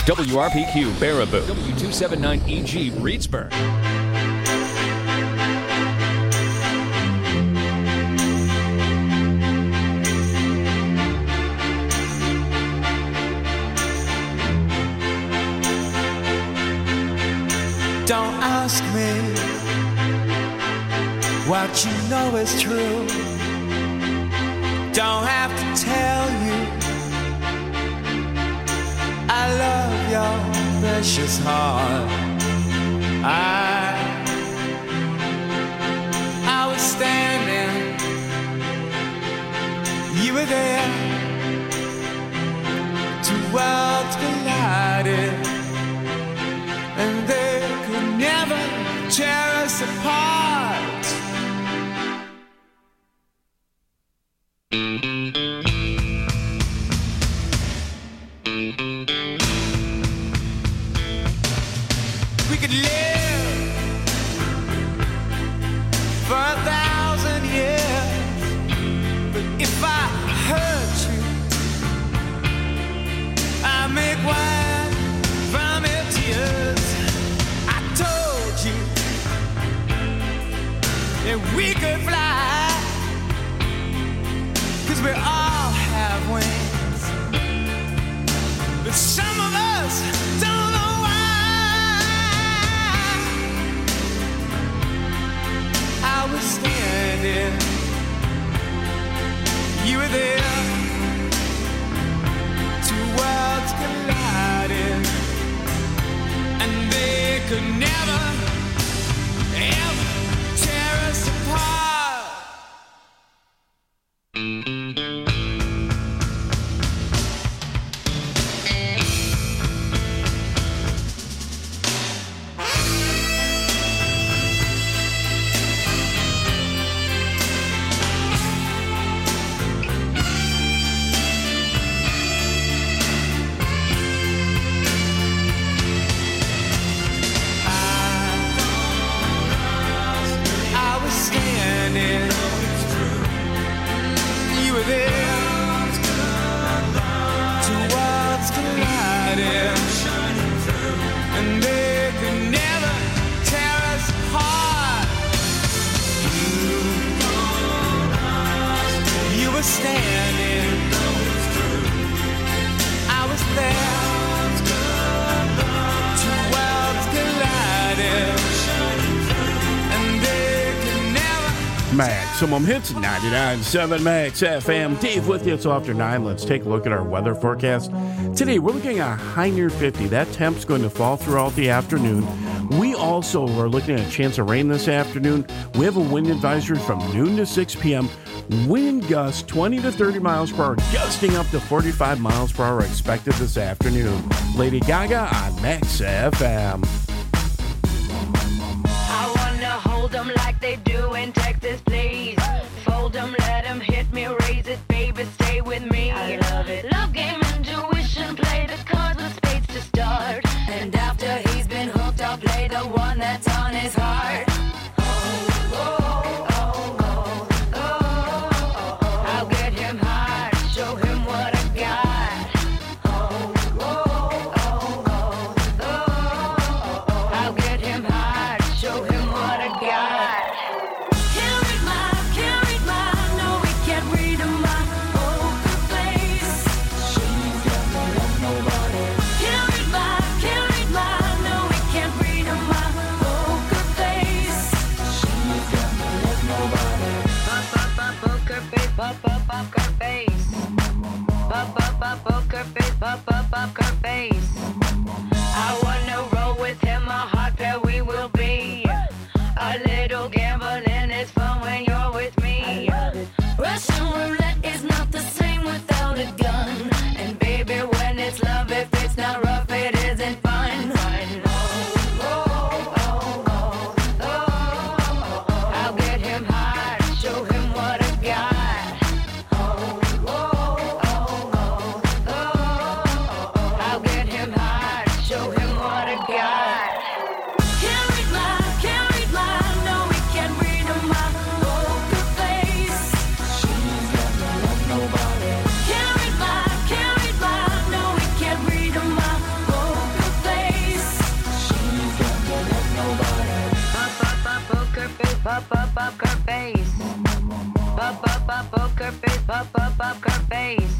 WRPQ Baraboo, W279EG Reedsburg. Don't ask me what you know is true. Don't have to tell you I love your precious heart. I was standing, you were there. Two worlds collided, and they could never tear us apart. We could live for 1,000 years, but if I hurt you, I make wine from your tears. I told you that we could fly, 'cause we all have wings, but some of us don't know why. I was standing, you were there. Two worlds collided, and they could never, ever tear us apart. You were there. Two worlds collided, and they could never tear us apart. You were standing, I was there. Two worlds collided, and they could never. Maximum Hits 99.7 Max FM. Dave with you. It's after 9. Let's take a look at our weather forecast. Today, we're looking at a high near 50. That temp's going to fall throughout the afternoon. We also are looking at a chance of rain this afternoon. We have a wind advisory from noon to 6 p.m. Wind gusts 20 to 30 miles per hour, gusting up to 45 miles per hour expected this afternoon. Lady Gaga on Max FM. I wanna hold them like they do in Texas, please. Fold them, let them hit me, raise it, baby, stay with me. I love it. Love game, intuition, play the cards with spades to start. And after he's been hooked, I'll play the one that's on his heart. I'll get him hard, show him what I got. I'll get him hard, show him what I got. Can't read my, no, we can't read my poker face. She's got no love, nobody. Can't read my, no, we can't read my poker poker face. Poker face, poker face.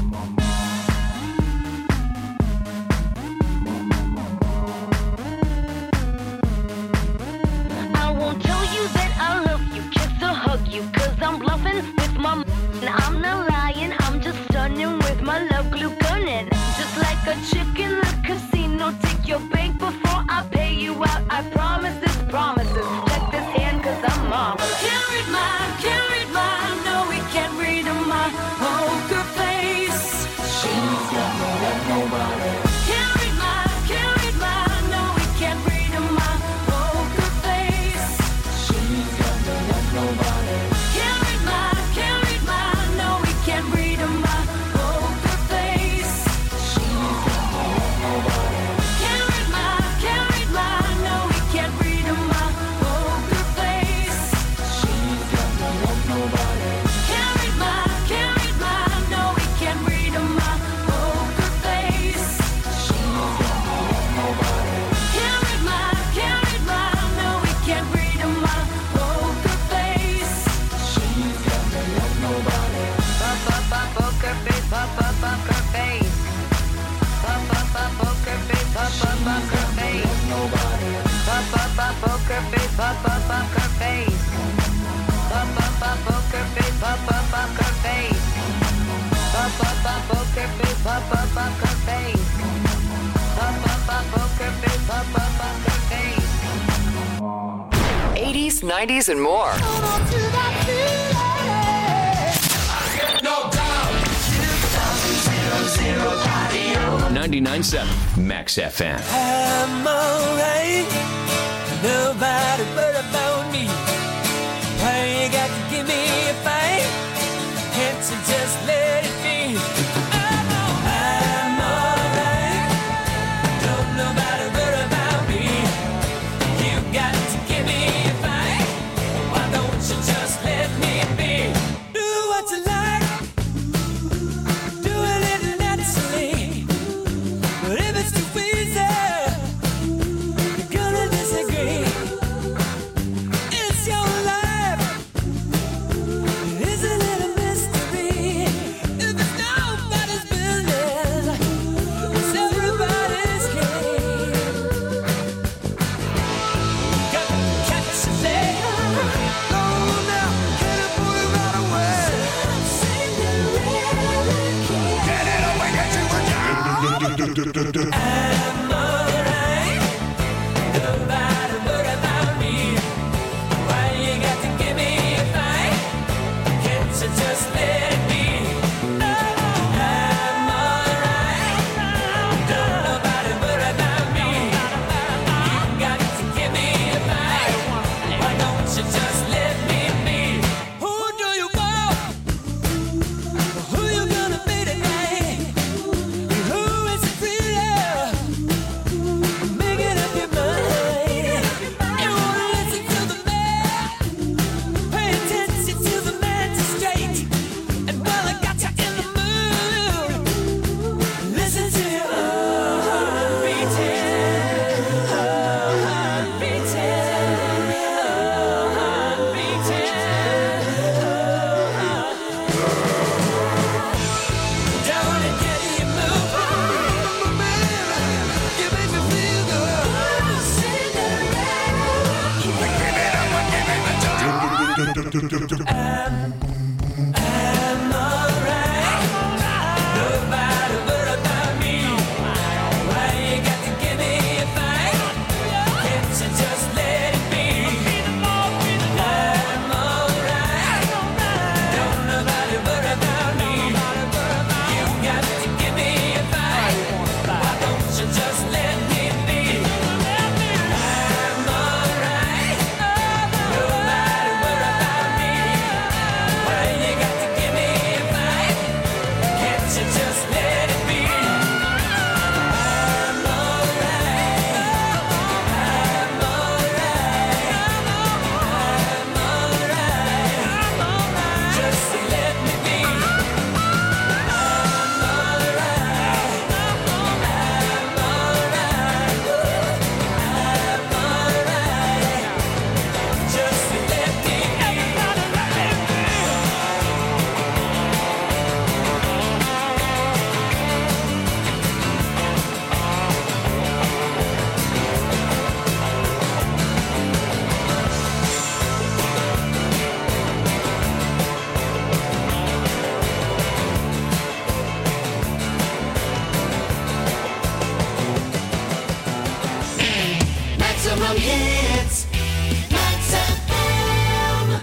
I won't tell you that I love you, kiss or hug you, 'cause I'm bluffing with my I'm not lying, I'm just stunning with my love glue gunning. Just like a chick in the casino, take your bank before I pay you out. I promise this promises. Check this hand 'cause I'm marvelous. Can't read mine, no we can't read my poker face. She's got no love, nobody. Can't read mine, no we can't read my poker face. She's got no love, nobody. Can't read mine, no we can't read my poker face. She's got no love, nobody. Can't read mine, no we can't read my poker face. She's got no love, nobody. Can't read mine, no we can't read my poker face. She's got no love, nobody. Can't read mine, no we can't read my poker face. She's got no love, nobody. Poker face, poker face. Poker face, poker face. Nobody. Poker face, poker face. Poker face, poker face. Poker face, poker face. Poker face, poker face. 80s, 90s, and more. 99.7 Max FM. I'm alright. Nobody but about me. Why you got to give me a fight? Can't you just let it be? I'm alright. Don't nobody but about me. You got to give me a fight. Why don't you just let me be? Do what you like. Do it naturally. But if it's too easy, you're gonna disagree. It's your life. Isn't it a mystery? If it's nobody's business, it's everybody's game. Got to catch a day. Go now, get it, put it right away. Get it away, get you a job. I'm alright. Nobody but about me. Why you got to give me a fight? Can't you just let it be? I'm alright. Nobody but about me. You got to give me a fight. Why don't you just let me be? Who do you want? Who you gonna be tonight? Who is it really? Making up your mind. You wanna listen to the man? Pay attention to the magistrate. And while I got you in the mood, listen to your heart beating, heart beating, heart beating. Don't it get you moving? You make me feel good. I'm alright. Nobody but about me. Why you got to give me a fight? Can't you just let it be? I'm alright. Don't nobody but about me. You got to give me a fight. Why don't you just let me be? I'm alright. Nobody but about me. some hits. Max FM.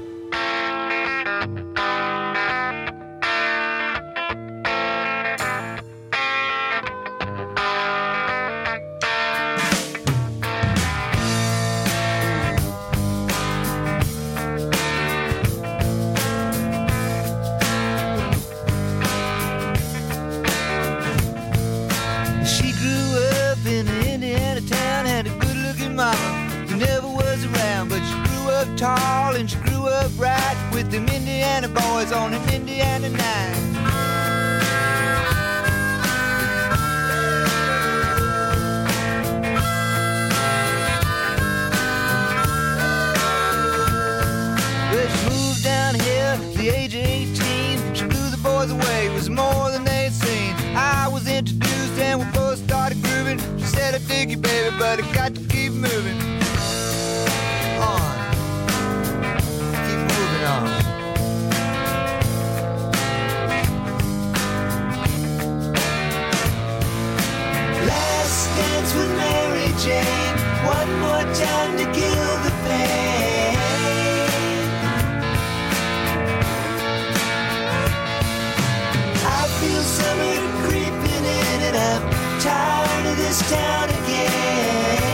She grew up in an Indiana town, had a good-looking mama who never was around, but she grew up tall and she grew up right with them Indiana boys on an Indiana night. Well, she moved down here at the age of 18. She blew the boys away, it was more than they'd seen. I was introduced and we both started grooving. She said, I dig you, baby, but I got to keep moving on. Keep moving on. Last dance with Mary Jane. One more time to kill the pain. I feel summer creeping in and I'm tired of this town again.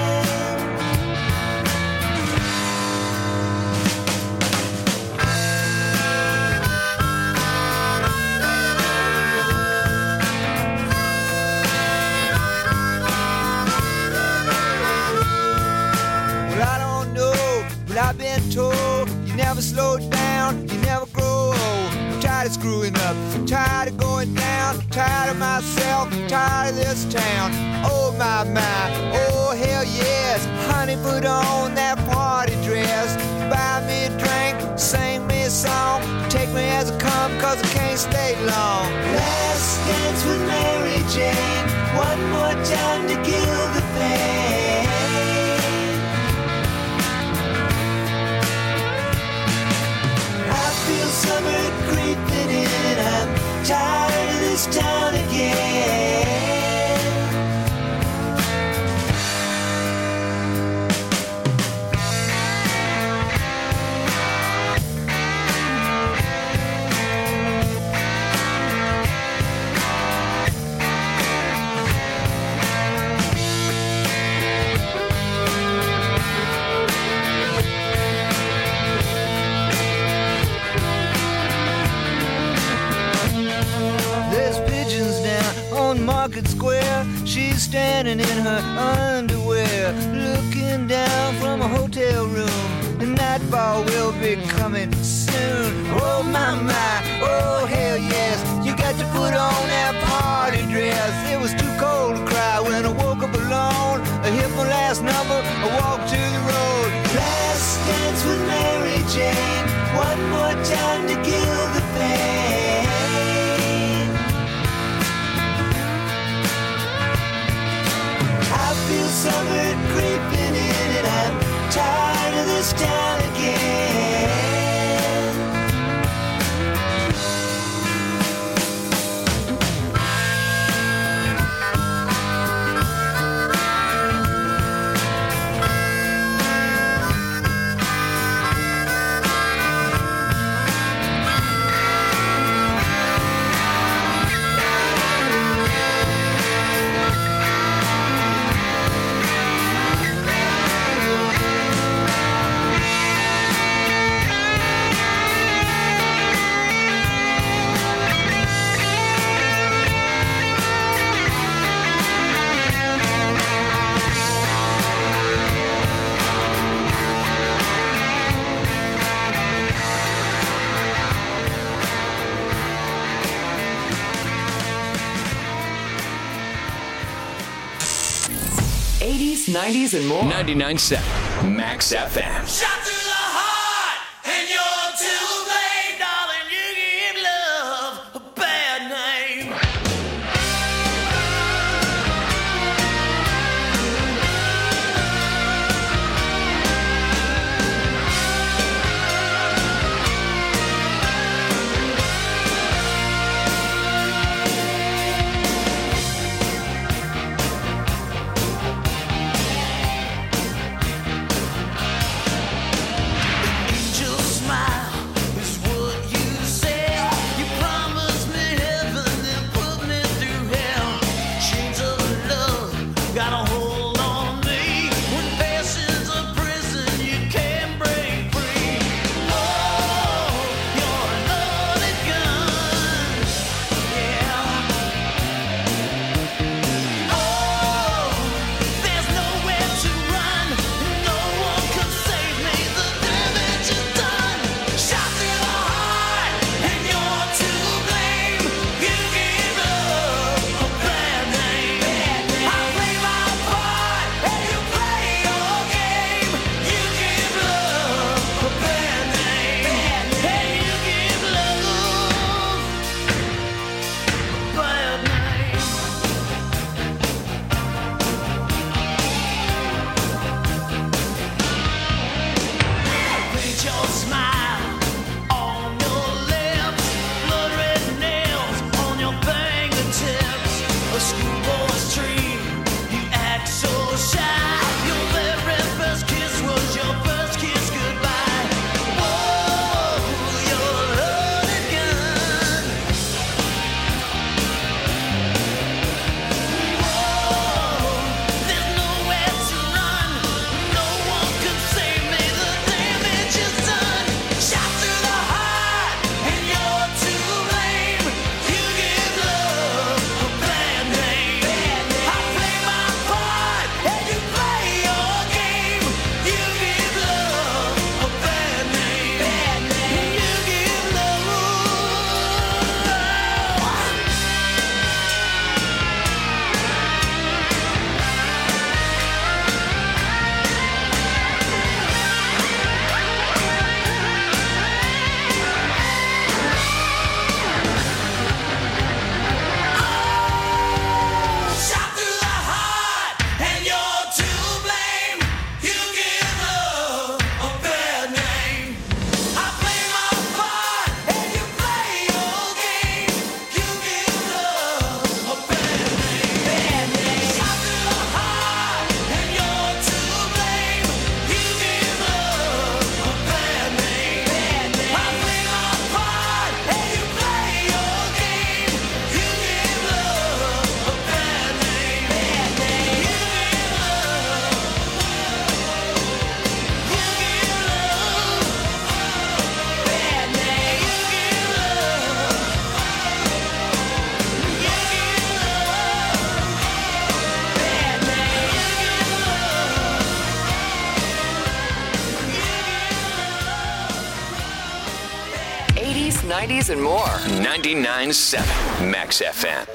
Well, I don't know, but I've been told you never slow down, you never grow old. I'm tired of screwing up, tired of going down, tired of myself, tired of this town. Oh my, oh hell yes. Honey, put on that party dress. Buy me a drink, sing me a song. Take me as I come, cause I can't stay long. Last dance with Mary Jane. One more time to kill the pain. I feel summer creeping in and I'm tired of this town again. There's pigeons down on Market Square. She's standing in her underwear, looking down from a hotel room. The nightfall will be coming soon. Oh my, oh hell yes. You got to put on that party dress. It was too cold to cry when I woke up alone. I hit my last number, I walked to the road. Last dance with Mary Jane. One more time to kill the pain. I feel summer creeping in and I'm tired of this town again. '80s, '90s, and more. 99.7 Max FM. Shot through the heart, and you're too late, darling. You give love a bad name. 90s and more. 99.7 Max FM.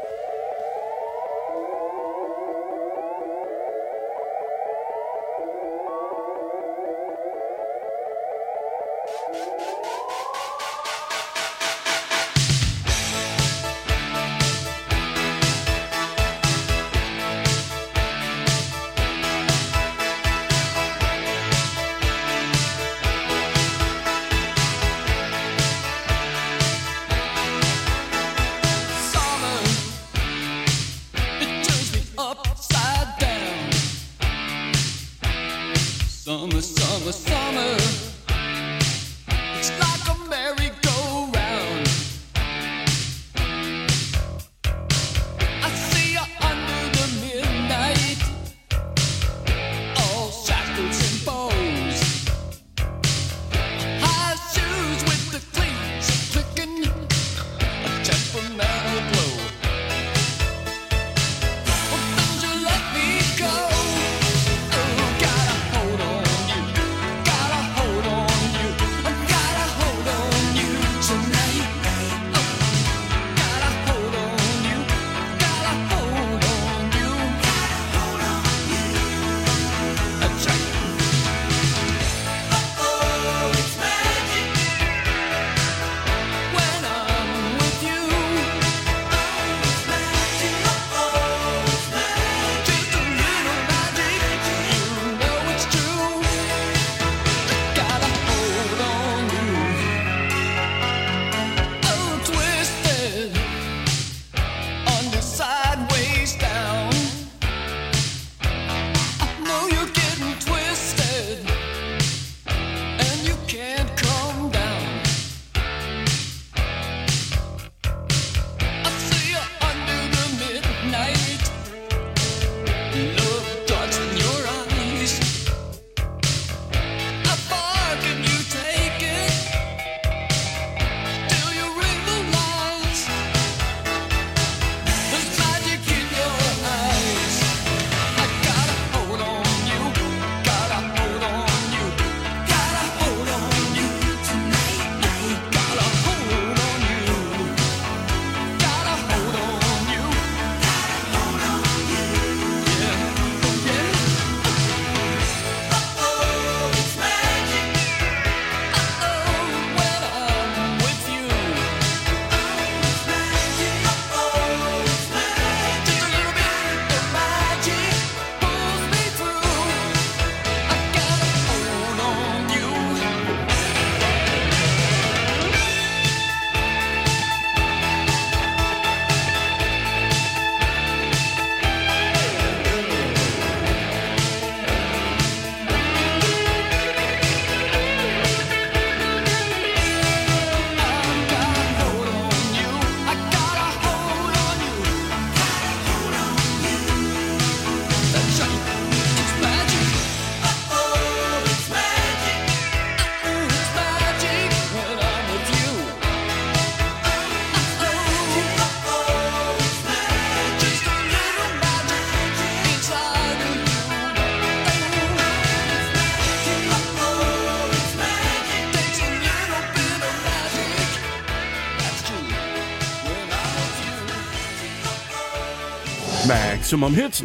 Maximum Hits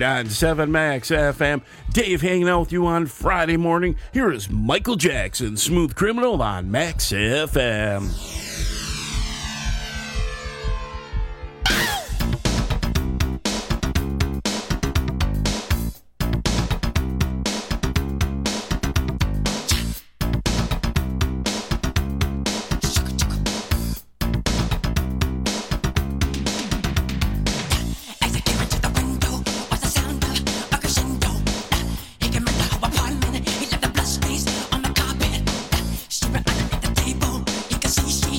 99.7 Max FM. Dave hanging out with you on Friday morning. Here is Michael Jackson, Smooth Criminal on Max FM. She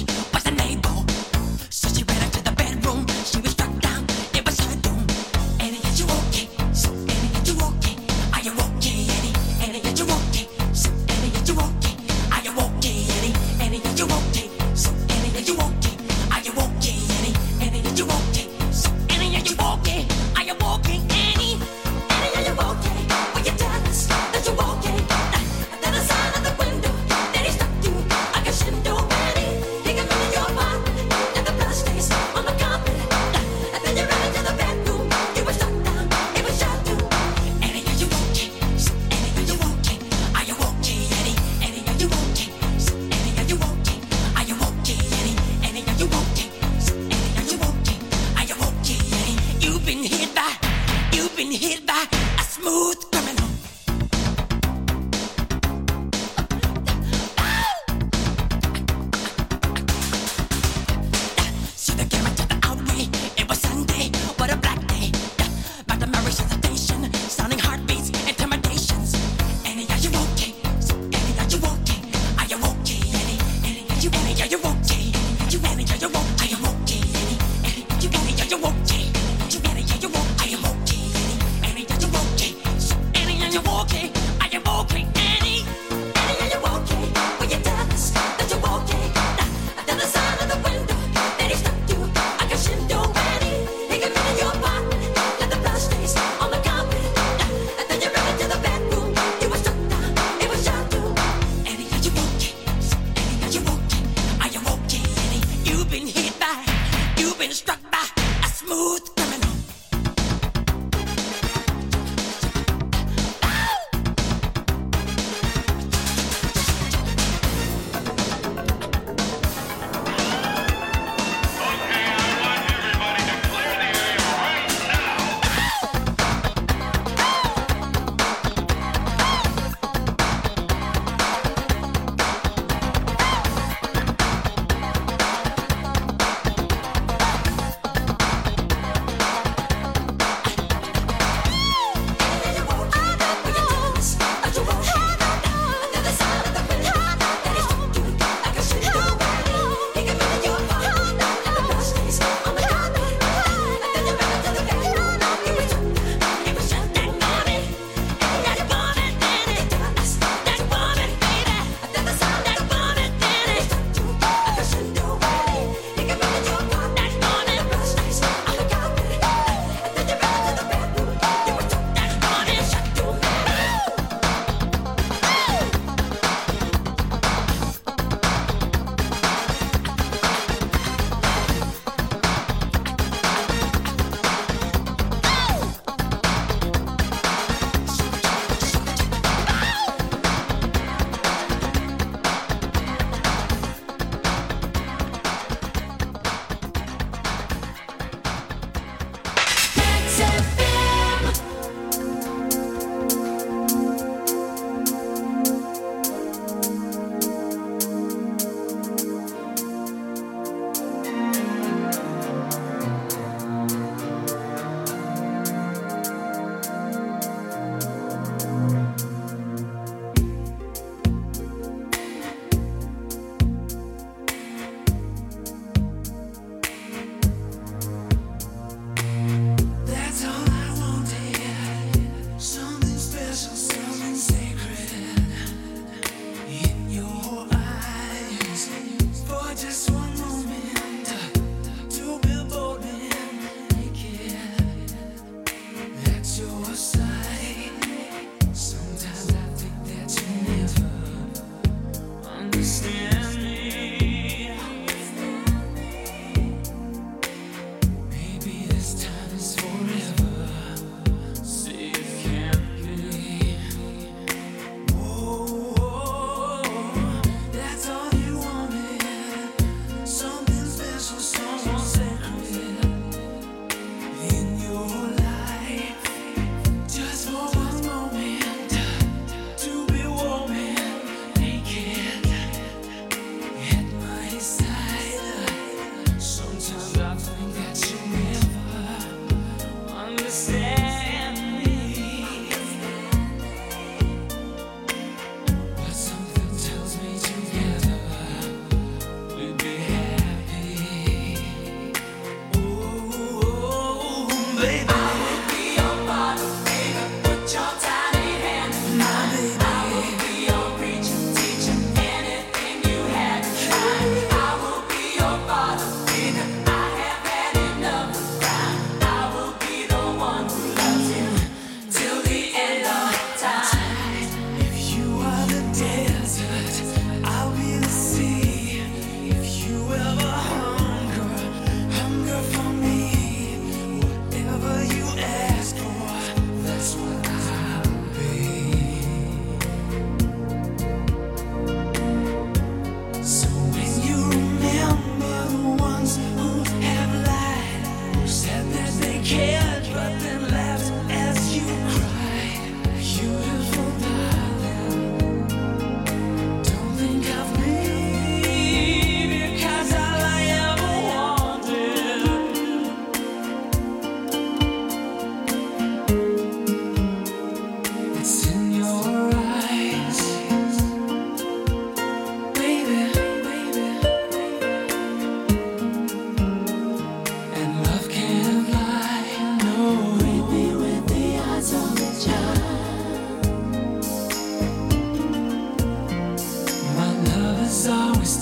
you okay? Are you okay, Annie? Annie, are you okay? Will you tell us that you're okay? Now, the side of the window that he stuck to, I can shindo, Annie. He can fit in your pocket, let the blood stains on the carpet. And then you ran into the bedroom, you were stuck down, it was your doom. Annie, are you okay? Annie, are you okay? Are you okay, Annie? You've been struck by a smooth criminal.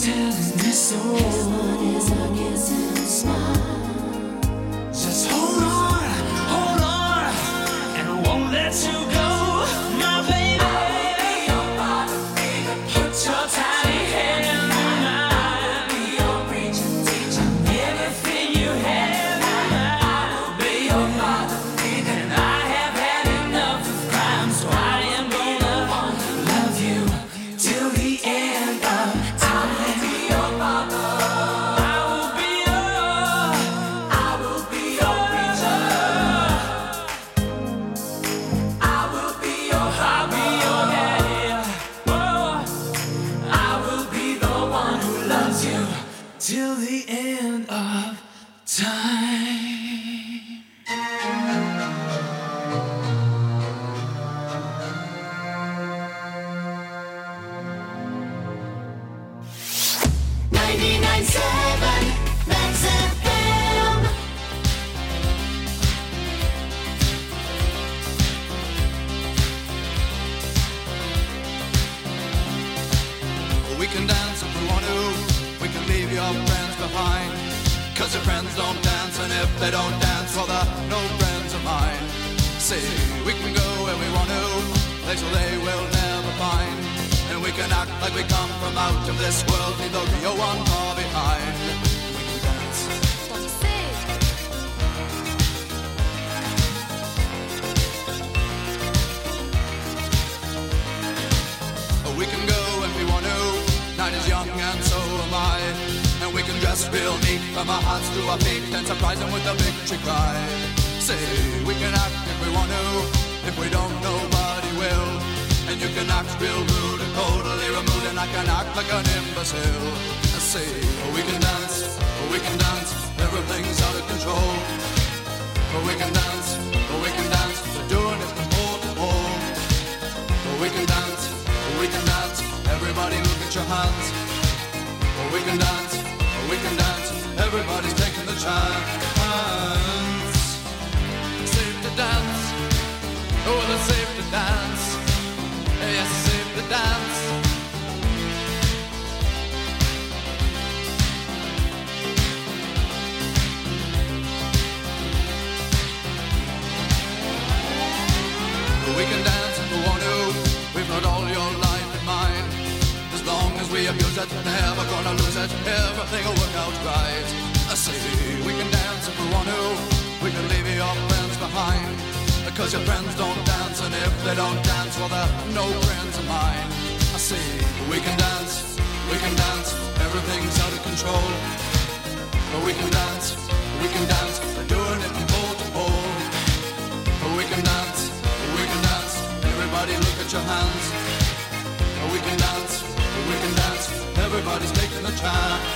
telling me so. Just hold on, and I won't let you go, my baby. Put your tiny hand in mine. Everything you have, I'll be your father. And I have had enough of crime, so I am gonna love you till the end of time. I'll be your father. I will be your preacher. I will be your daddy. Oh, I will be the one who loves you till the end of time. We can dance if we want to. We can leave your friends behind. Cause your friends don't dance, and if they don't dance, well, they're no friends of mine. See, we can go where we want to, places they will never find. And we can act like we come from out of this world, leave the real one far behind. We can dance. We can go if we want to. Night is young and so am I. And we can dress real neat from our hearts to our feet and surprise them with a victory cry. Say, we can act if we want to. If we don't, nobody will. And you can act real rude and totally removed, and I can act like an imbecile. I say, we can dance, everything's out of control. We can dance, we're doing it from pole to pole. We can dance, everybody look at your hands. We can dance, everybody's taking the chance. Safe to dance, oh, it's safe to dance. Yes, it's safe to dance. We can dance if we want to. We've got all your life in mind. As long as we abuse it, never gonna lose it. Everything will work out right. I say we can dance if we want to. We can leave your friends behind. Because your friends don't dance, and if they don't dance, well, they're no friends of mine. I say we can dance, everything's out of control. But we can dance, we're doing it from pole to pole. But we can dance, everybody look at your hands. But we can dance, everybody's taking a chance.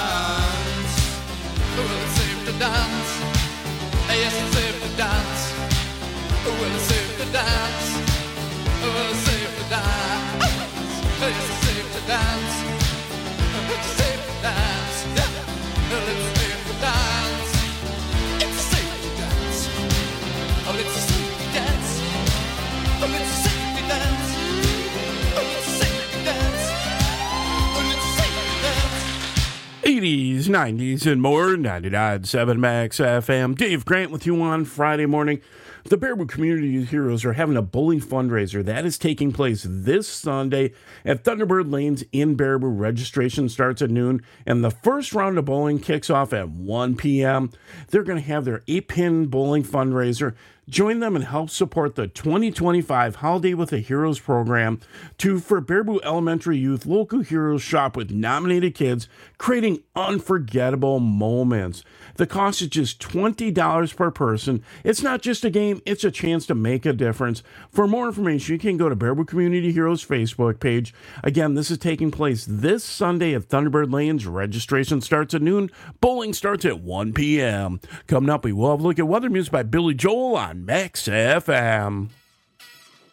Well, it's safe to dance, yes, it's safe to dance. Well, it's safe to dance, well, it's safe to dance. Yes, it's safe to dance, it's safe to dance. Well, it's safe to dance, it's safe to dance. Oh, it's safe to dance, oh, it's safe to dance. Oh, it's safe to dance, oh, it's safe to dance. 80s, 90s, and more. 99.7 Max FM. Dave Grant with you on Friday morning. The Baraboo Community Heroes are having a bowling fundraiser that is taking place this Sunday at Thunderbird Lanes in Baraboo. Registration starts at noon, and the first round of bowling kicks off at 1 p.m. They're going to have their 8-pin bowling fundraiser. Join them and help support the 2025 Holiday with the Heroes program for Baraboo Elementary Youth. Local heroes shop with nominated kids, creating unforgettable moments. The cost is just $20 per person. It's not just a game, it's a chance to make a difference. For more information, you can go to Baraboo Community Heroes Facebook page. Again, this is taking place this Sunday at Thunderbird Lanes. Registration starts at noon. Bowling starts at 1 p.m. Coming up, we will have a look at weather music by Billy Joel on Max FM.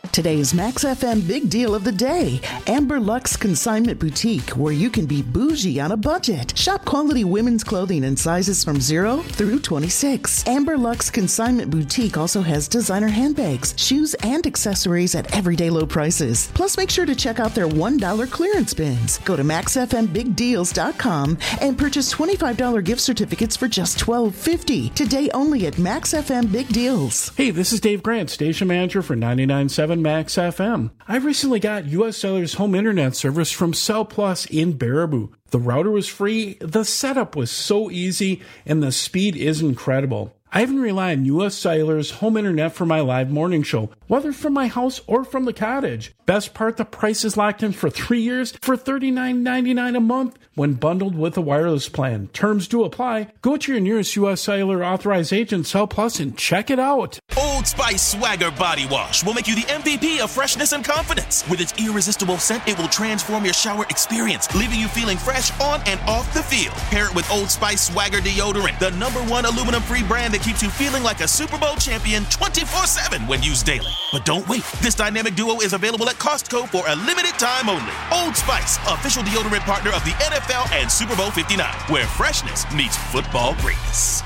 Today's Max FM big deal of the day, Amber Lux Consignment Boutique, where you can be bougie on a budget. Shop quality women's clothing in sizes from 0 through 26. Amber Lux Consignment Boutique also has designer handbags, shoes, and accessories at everyday low prices. Plus, make sure to check out their $1 clearance bins. Go to maxfmbigdeals.com and purchase $25 gift certificates for just $12.50. Today only at Max FM Big Deals. Hey, this is Dave Grant, station manager for 99.7 Max FM. I recently got U.S. Cellular's home internet service from Cell Plus in Baraboo. The router was free, the setup was so easy, and the speed is incredible. I even rely on U.S. Cellular's home internet for my live morning show, whether from my house or from the cottage. Best part, the price is locked in for 3 years for $39.99 a month when bundled with a wireless plan. Terms do apply. Go to your nearest U.S. Cellular authorized agent, Cell Plus, and check it out. Old Spice Swagger Body Wash will make you the MVP of freshness and confidence. With its irresistible scent, it will transform your shower experience, leaving you feeling fresh on and off the field. Pair it with Old Spice Swagger Deodorant, the #1 aluminum-free brand that keeps you feeling like a Super Bowl champion 24/7 when used daily. But don't wait. This dynamic duo is available at Costco for a limited time only. Old Spice, official deodorant partner of the NFL and Super Bowl 59, where freshness meets football greatness.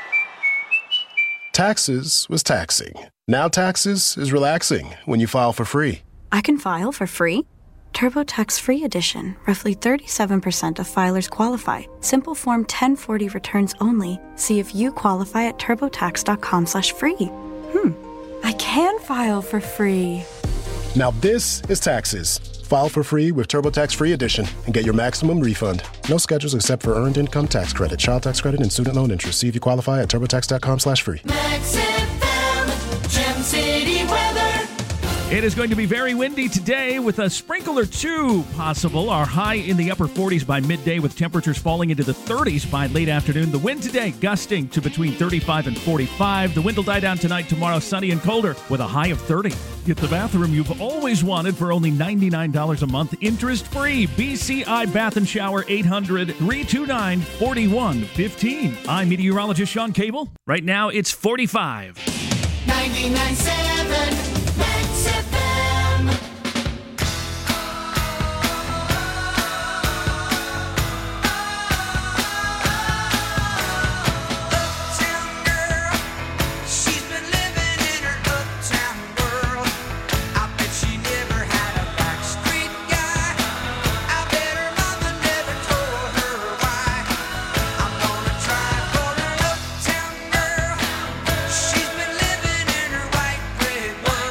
Taxes was taxing. Now taxes is relaxing when you file for free. I can file for free? TurboTax Free Edition. Roughly 37% of filers qualify. Simple Form 1040 returns only. See if you qualify at turbotax.com/free. I can file for free. Now this is taxes. File for free with TurboTax Free Edition and get your maximum refund. No schedules except for earned income tax credit, child tax credit, and student loan interest. See if you qualify at turbotax.com/free. Max FM, Gem City weather. It is going to be very windy today with a sprinkle or two possible. Our high in the upper 40s by midday with temperatures falling into the 30s by late afternoon. The wind today gusting to between 35 and 45. The wind will die down tonight, tomorrow sunny and colder with a high of 30. Get the bathroom you've always wanted for only $99 a month, interest-free. BCI Bath and Shower, 800-329-4115. I'm meteorologist Sean Cable. Right now it's 45. 99.7 Max FM. She's been living in her white bread world.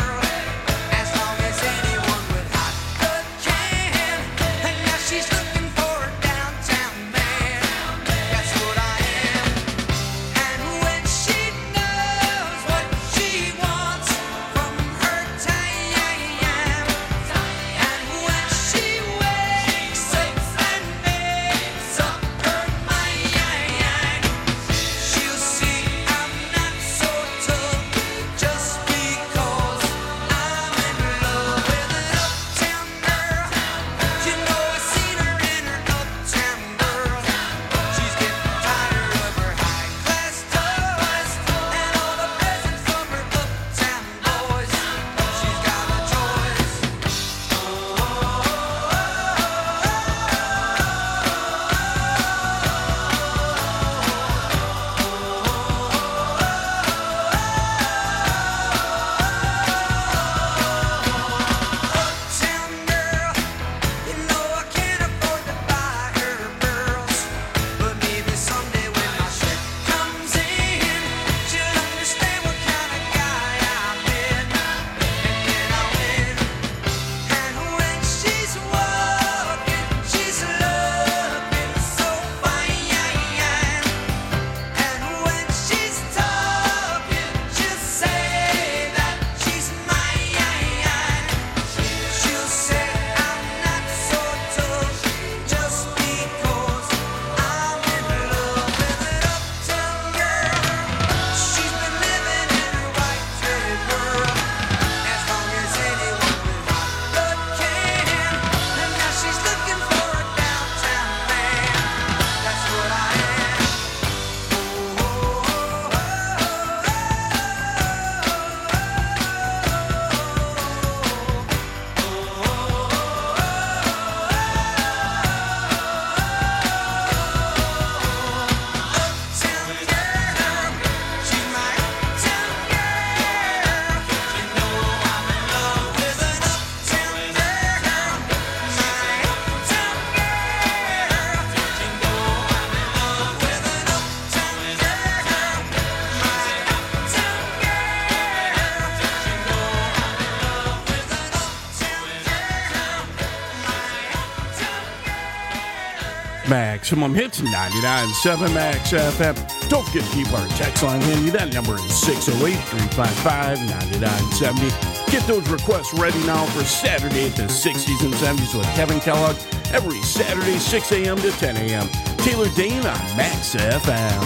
Maximum Hits 99.7 Max FM. Don't forget to keep our text line handy. That number is 608-355-9970. Get those requests ready now for Saturday at the 60s and 70s with Kevin Kellogg. Every Saturday, 6 a.m. to 10 a.m. Taylor Dane on Max FM.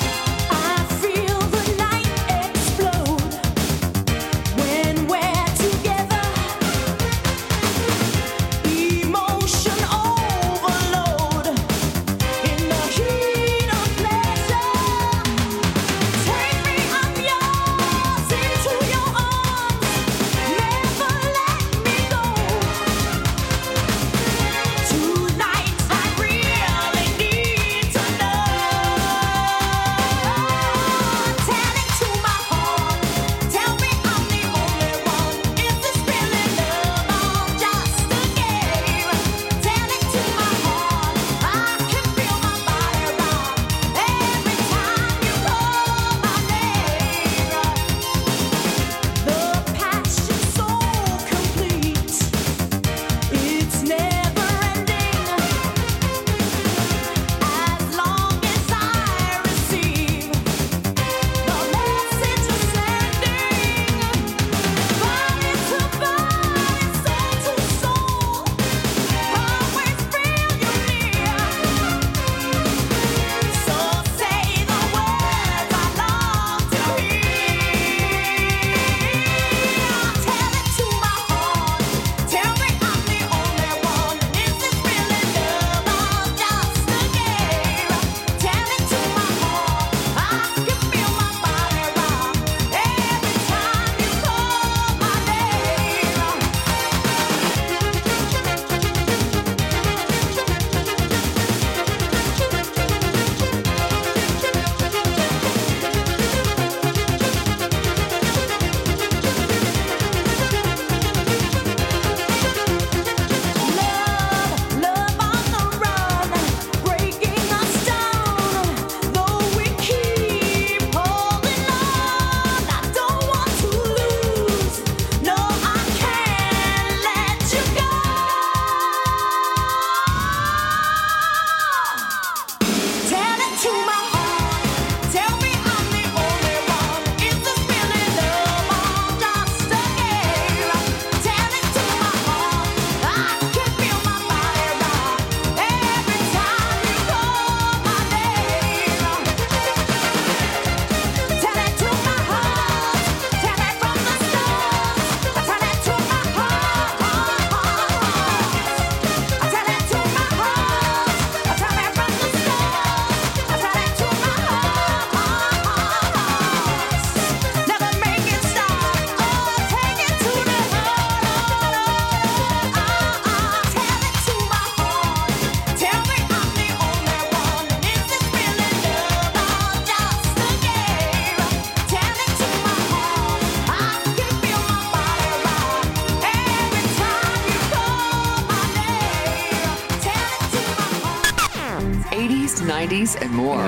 And more.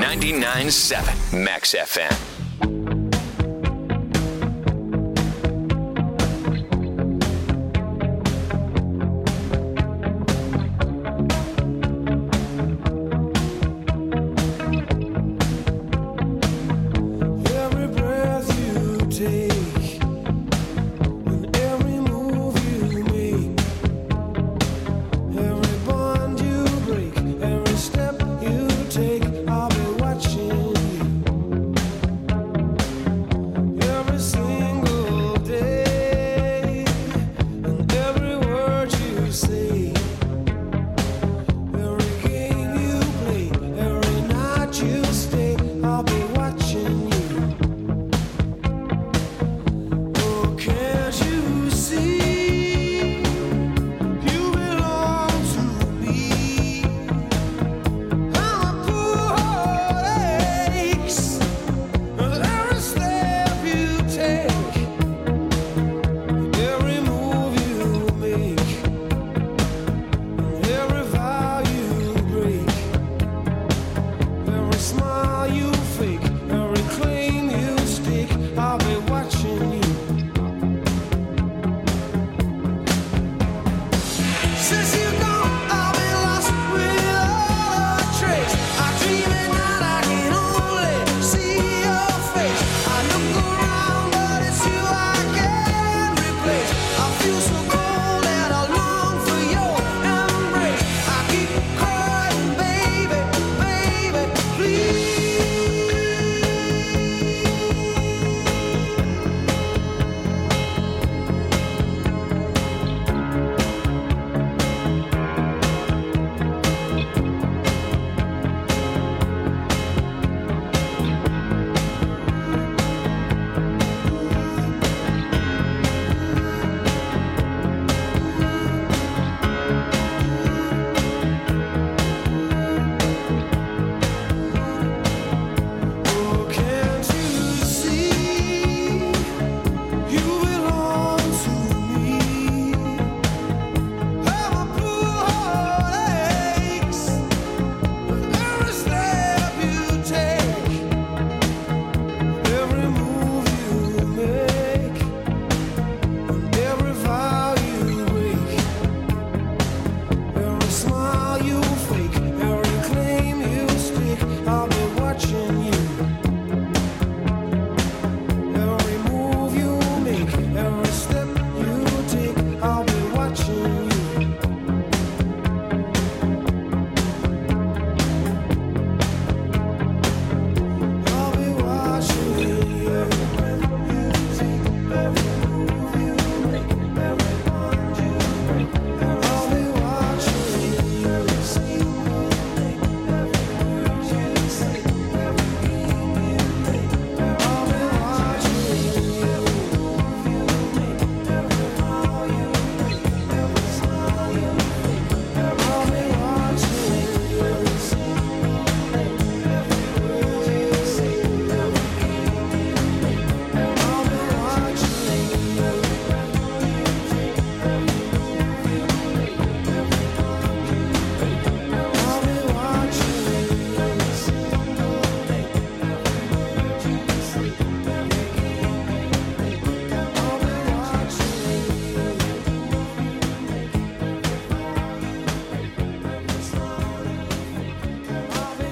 99.7 Max FM. I'll be watching you. Since you gone, I've been lost without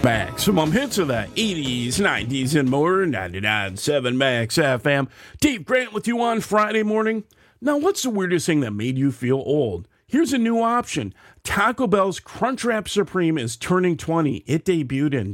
Maximum hits of the 80s, 90s, and more. 99.7 Max FM. Dave Grant with you on Friday morning. Now, what's the weirdest thing that made you feel old? Here's a new option. Taco Bell's Crunchwrap Supreme is turning 20. It debuted in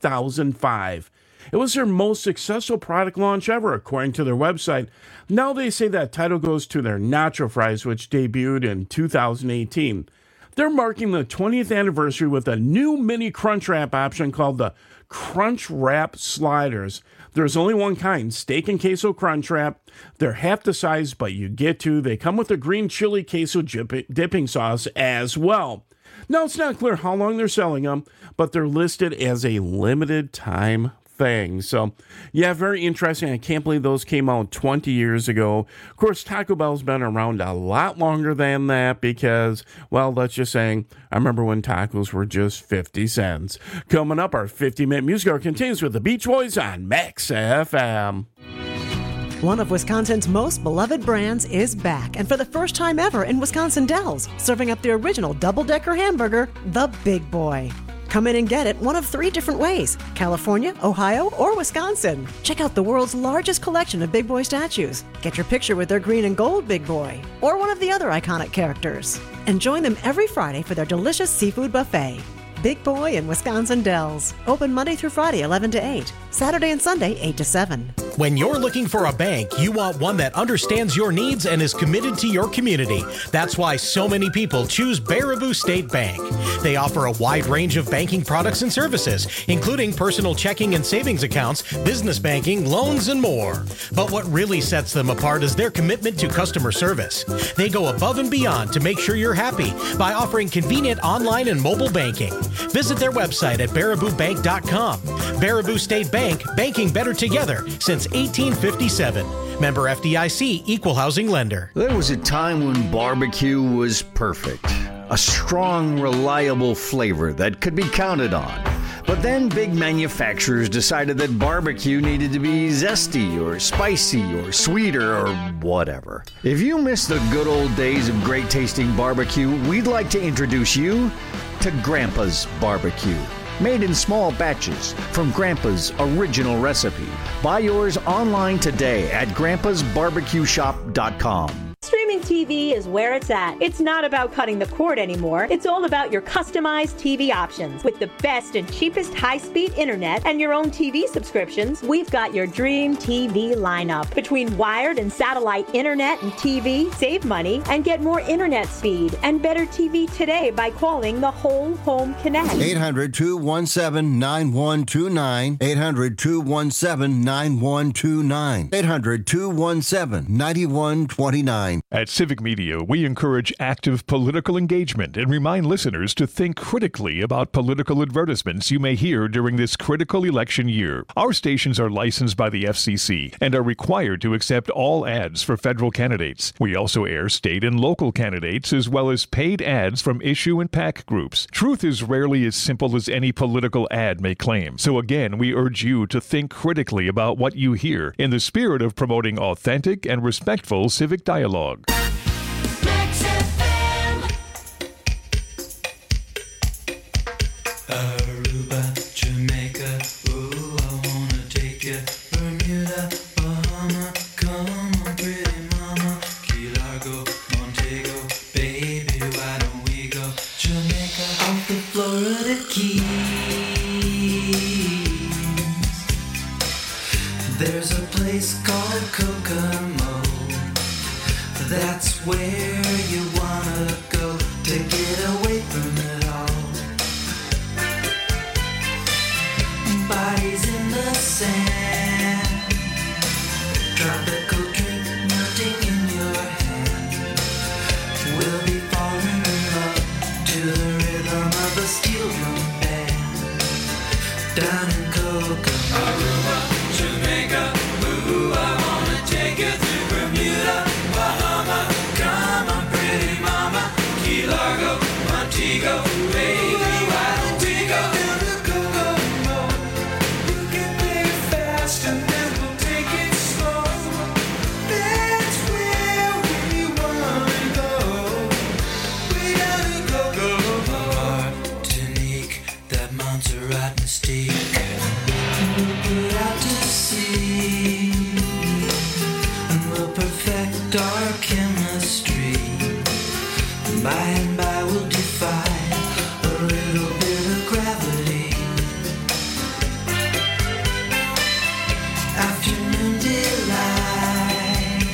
2005. It was their most successful product launch ever, according to their website. Now they say that title goes to their Nacho Fries, which debuted in 2018. They're marking the 20th anniversary with a new mini Crunch Wrap option called the Crunch Wrap Sliders. There's only one kind, steak and queso Crunch Wrap. They're half the size, but you get two. They come with a green chili queso dipping sauce as well. Now, it's not clear how long they're selling them, but they're listed as a limited time thing. So, yeah, very interesting. I can't believe those came out 20 years ago. Of course, Taco Bell's been around a lot longer than that because, well, let's just say, I remember when tacos were just 50 cents. Coming up, our 50-minute music hour continues with the Beach Boys on Max FM. One of Wisconsin's most beloved brands is back, and for the first time ever in Wisconsin Dells, serving up the original double-decker hamburger, the Big Boy. Come in and get it one of 3 different ways: California, Ohio, or Wisconsin. Check out the world's largest collection of Big Boy statues. Get your picture with their green and gold Big Boy, or one of the other iconic characters. And join them every Friday for their delicious seafood buffet. Big Boy in Wisconsin Dells. Open Monday through Friday, 11 to 8. Saturday and Sunday, 8 to 7. When you're looking for a bank, you want one that understands your needs and is committed to your community. That's why so many people choose Baraboo State Bank. They offer a wide range of banking products and services, including personal checking and savings accounts, business banking, loans, and more. But what really sets them apart is their commitment to customer service. They go above and beyond to make sure you're happy by offering convenient online and mobile banking. Visit their website at baraboobank.com. Baraboo State Bank, banking better together since 1857. Member FDIC, Equal Housing Lender. There was a time when barbecue was perfect. A strong, reliable flavor that could be counted on. But then big manufacturers decided that barbecue needed to be zesty or spicy or sweeter or whatever. If you miss the good old days of great tasting barbecue, we'd like to introduce you to Grandpa's Barbecue. Made in small batches from Grandpa's original recipe. Buy yours online today at grandpasbarbecueshop.com. Streaming TV is where it's at. It's not about cutting the cord anymore. It's all about your customized TV options. With the best and cheapest high-speed internet and your own TV subscriptions, we've got your dream TV lineup. Between wired and satellite internet and TV, save money and get more internet speed and better TV today by calling the Whole Home Connect. 800-217-9129. 800-217-9129. 800-217-9129. At Civic Media, we encourage active political engagement and remind listeners to think critically about political advertisements you may hear during this critical election year. Our stations are licensed by the FCC and are required to accept all ads for federal candidates. We also air state and local candidates as well as paid ads from issue and PAC groups. Truth is rarely as simple as any political ad may claim. So again, we urge you to think critically about what you hear in the spirit of promoting authentic and respectful civic dialogue. Aruba, Jamaica, ooh, I wanna take you. Bermuda, Bahama, come on, pretty mama. Key Largo, Montego, baby, why don't we go? Jamaica, off the Florida Keys. There's a place called Kokomo that By and by we'll defy a little bit of gravity. Afternoon delight,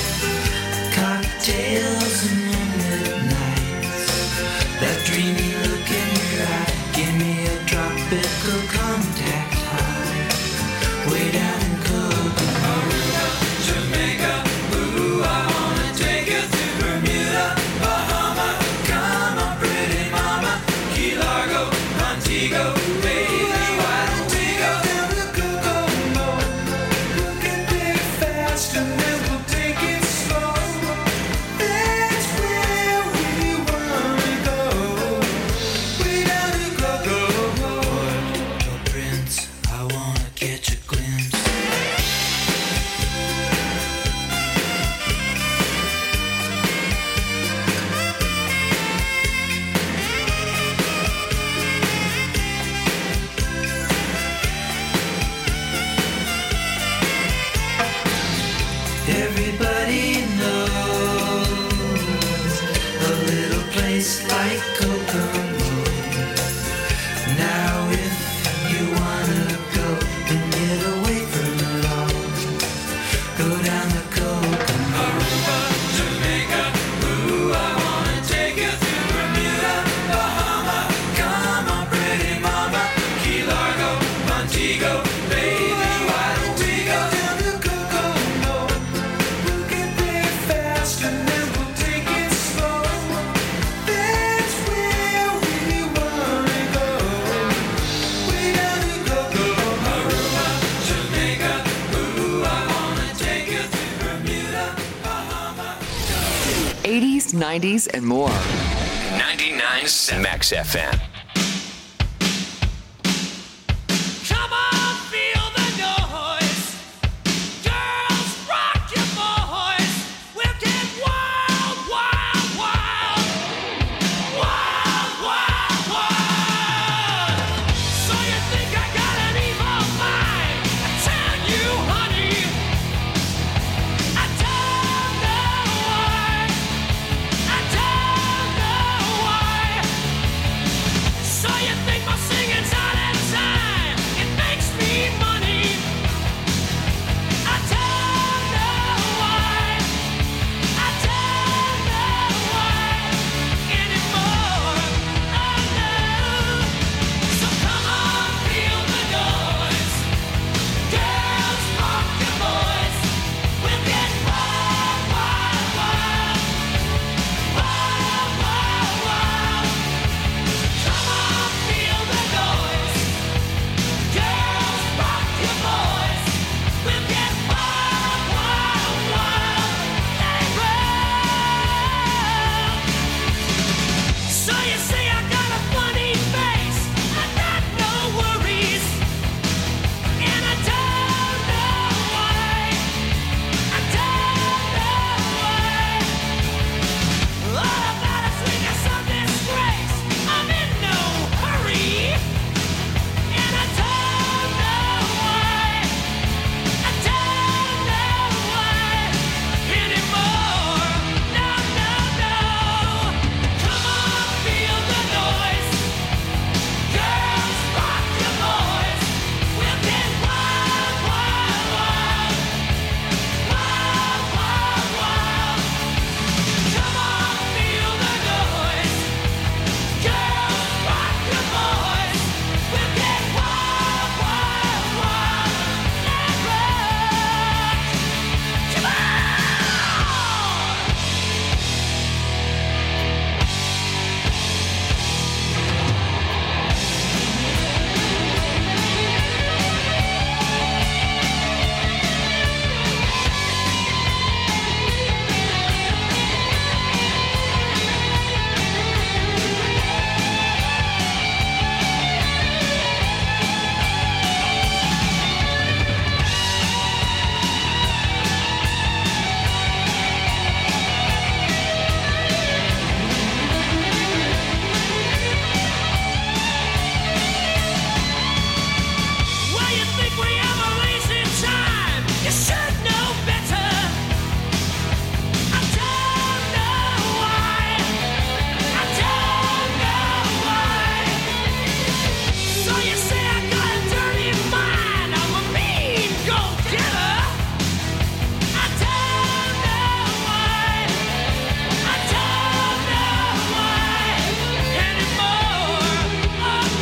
cocktails and moonlit nights. That dreamy look in your eye, give me a tropical contact high. Way down in Kokomo, Jamaica. Ooh, I wanna take you to Bermuda, Bahama. Come on, pretty mama. Key Largo, Montego, baby, why don't we go down to Kokomo? We'll get there fast and then we'll take it slow. That's where we wanna go. Way down to Kokomo. Port Prince, I wanna catch a glimpse. Everybody knows a little place like Kokomo. Now if you wanna go and get away from it all, go down to Kokomo. Aruba, Jamaica, ooh, I wanna take you to Bermuda, Bahama. Come on, pretty mama. Key Largo, Montego, baby, why don't we go down to Kokomo? We'll get there fast and then we'll take it slow. That's where we wanna go. Way down to Kokomo. Aruba, Jamaica, ooh, I wanna take you to Bermuda, Bahama. 80s, 90s, and more. 99.7 Max FM.